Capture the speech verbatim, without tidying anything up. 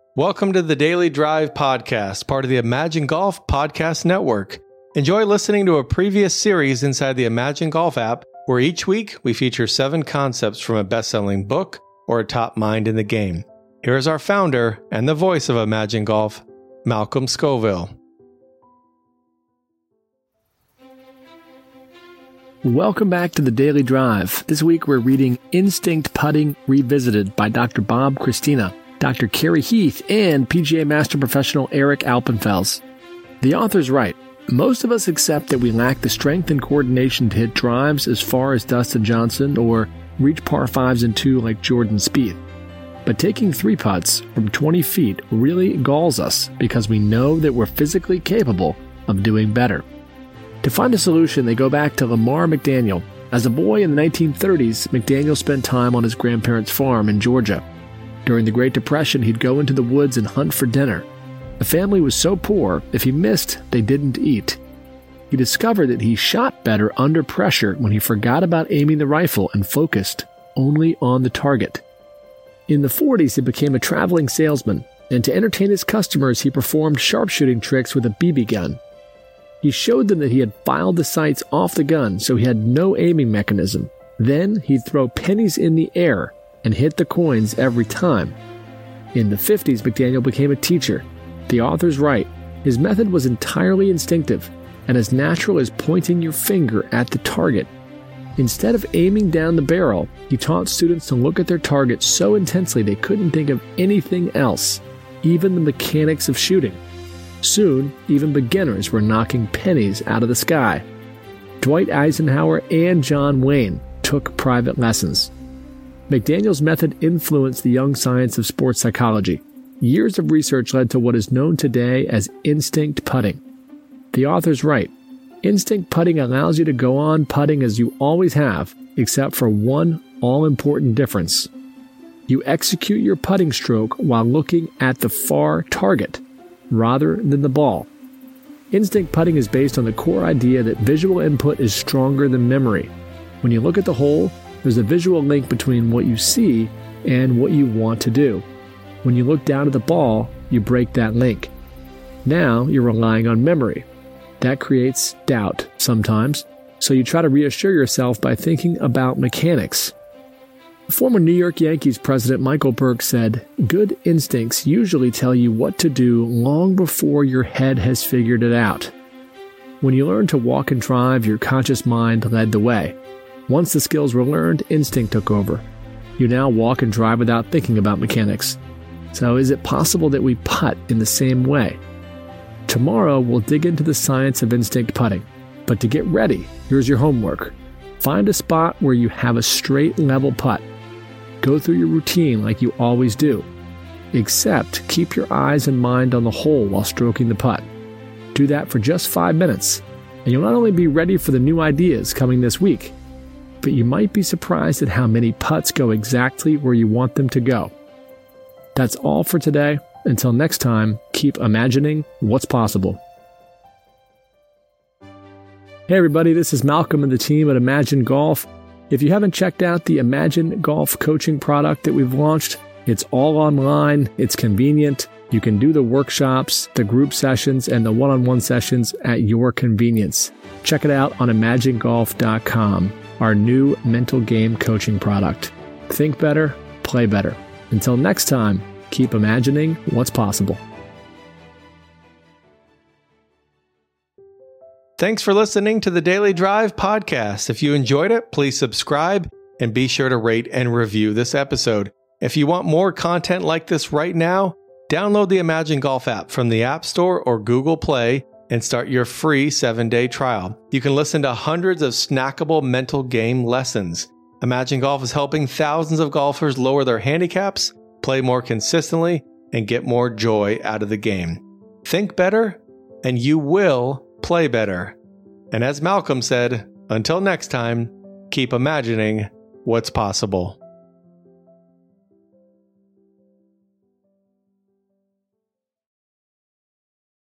Welcome to the Daily Drive Podcast, part of the Imagine Golf Podcast Network. Enjoy listening to a previous series inside the Imagine Golf app, where each week we feature seven concepts from a best-selling book or a top mind in the game. Here is our founder and the voice of Imagine Golf, Malcolm Scoville. Welcome back to the Daily Drive. This week we're reading Instinct Putting Revisited by Doctor Bob Christina, Doctor Kerry Heath, and P G A Master Professional Eric Alpenfels. The author's right. Most of us accept that we lack the strength and coordination to hit drives as far as Dustin Johnson or reach par fives and two like Jordan Spieth. But taking three putts from twenty feet really galls us because we know that we're physically capable of doing better. To find a solution, they go back to Lamar McDaniel. As a boy in the nineteen thirties, McDaniel spent time on his grandparents' farm in Georgia. During the Great Depression, he'd go into the woods and hunt for dinner. The family was so poor, if he missed, they didn't eat. He discovered that he shot better under pressure when he forgot about aiming the rifle and focused only on the target. In the forties, he became a traveling salesman, and to entertain his customers, he performed sharpshooting tricks with a B B gun. He showed them that he had filed the sights off the gun, so he had no aiming mechanism. Then he'd throw pennies in the air and hit the coins every time. In the fifties, McDaniel became a teacher. The author's right. His method was entirely instinctive and as natural as pointing your finger at the target. Instead of aiming down the barrel, he taught students to look at their target so intensely they couldn't think of anything else, even the mechanics of shooting. Soon, even beginners were knocking pennies out of the sky. Dwight Eisenhower and John Wayne took private lessons. McDaniel's method influenced the young science of sports psychology. Years of research led to what is known today as instinct putting. The author's right. Instinct putting allows you to go on putting as you always have, except for one all-important difference. You execute your putting stroke while looking at the far target, rather than the ball. Instinct putting is based on the core idea that visual input is stronger than memory. When you look at the hole, there's a visual link between what you see and what you want to do. When you look down at the ball, you break that link. Now you're relying on memory. That creates doubt sometimes, so you try to reassure yourself by thinking about mechanics. Former New York Yankees president Michael Burke said, "Good instincts usually tell you what to do long before your head has figured it out." When you learned to walk and drive, your conscious mind led the way. Once the skills were learned, instinct took over. You now walk and drive without thinking about mechanics. So is it possible that we putt in the same way? Tomorrow, we'll dig into the science of instinct putting. But to get ready, here's your homework. Find a spot where you have a straight, level putt. Go through your routine like you always do. Except keep your eyes and mind on the hole while stroking the putt. Do that for just five minutes, and you'll not only be ready for the new ideas coming this week, but you might be surprised at how many putts go exactly where you want them to go. That's all for today. Until next time, keep imagining what's possible. Hey everybody, this is Malcolm and the team at Imagine Golf. If you haven't checked out the Imagine Golf coaching product that we've launched, it's all online, it's convenient. You can do the workshops, the group sessions, and the one-on-one sessions at your convenience. Check it out on imagine golf dot com, our new mental game coaching product. Think better, play better. Until next time, keep imagining what's possible. Thanks for listening to the Daily Drive Podcast. If you enjoyed it, please subscribe and be sure to rate and review this episode. If you want more content like this right now, download the Imagine Golf app from the App Store or Google Play and start your free seven-day trial. You can listen to hundreds of snackable mental game lessons. Imagine Golf is helping thousands of golfers lower their handicaps, play more consistently, and get more joy out of the game. Think better, and you will play better. And as Malcolm said, until next time, keep imagining what's possible.